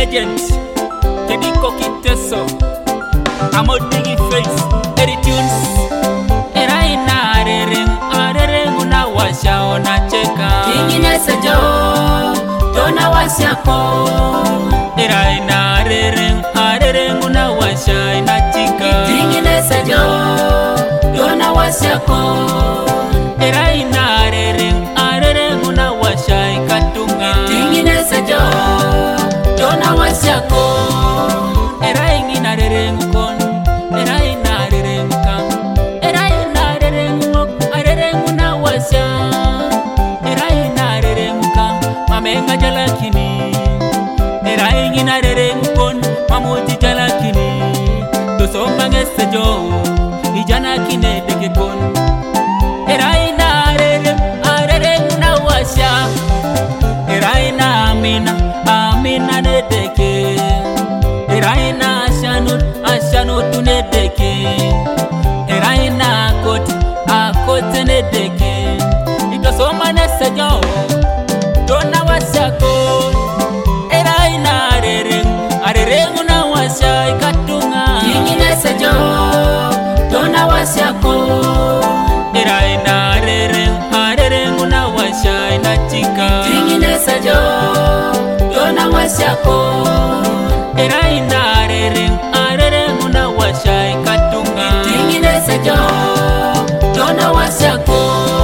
legend Tediko Kiteso Amo Digi Face Eri Tunes Eraina arereng una washa ona cheka Tingine sejo Dona wasiako Eraina arereng una washa ina chika Tingine sejo Dona wasiako Eraina arereng una washa ikatunga Tingine sejo Dona wasiako Eraina arereng kon Eraina arereng kam Eraina arereng una washa Eraina arereng kam Mamenga jalakini Eraina arereng kon Mamuji jalakini Dosomba ngesejo Ijana kine deke kon Eraina arereng una washa Eraina amina nedeke Eraina ashanut nedeke Eraina akot nedeke Itosoma nesejo Dona wasako Eraina arereng una washa ikatunga Tingine sejo Dona wasiako Eraina arereng una washa inachika Tingine sejo Dona wasiako Eraina arereng una washa ikatunga Tingine sejo Dona wasiako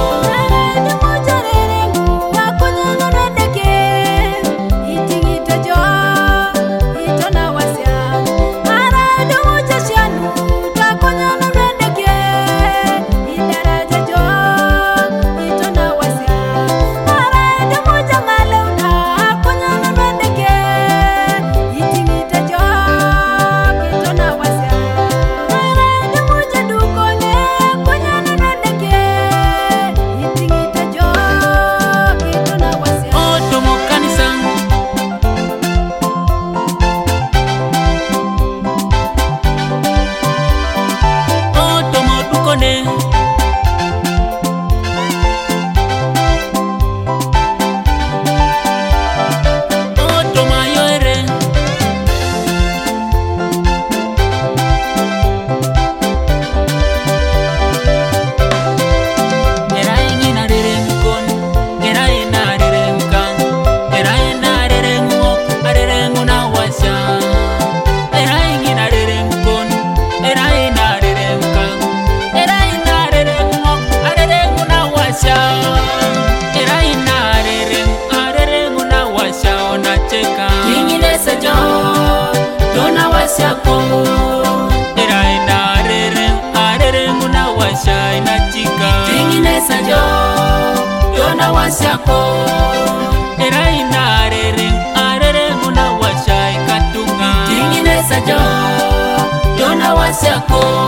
Eraina arereng una washa inachika Tingine sejo Dona wasiako Eraina arereng una washa ikatunga Tingine sejo Dona wasiako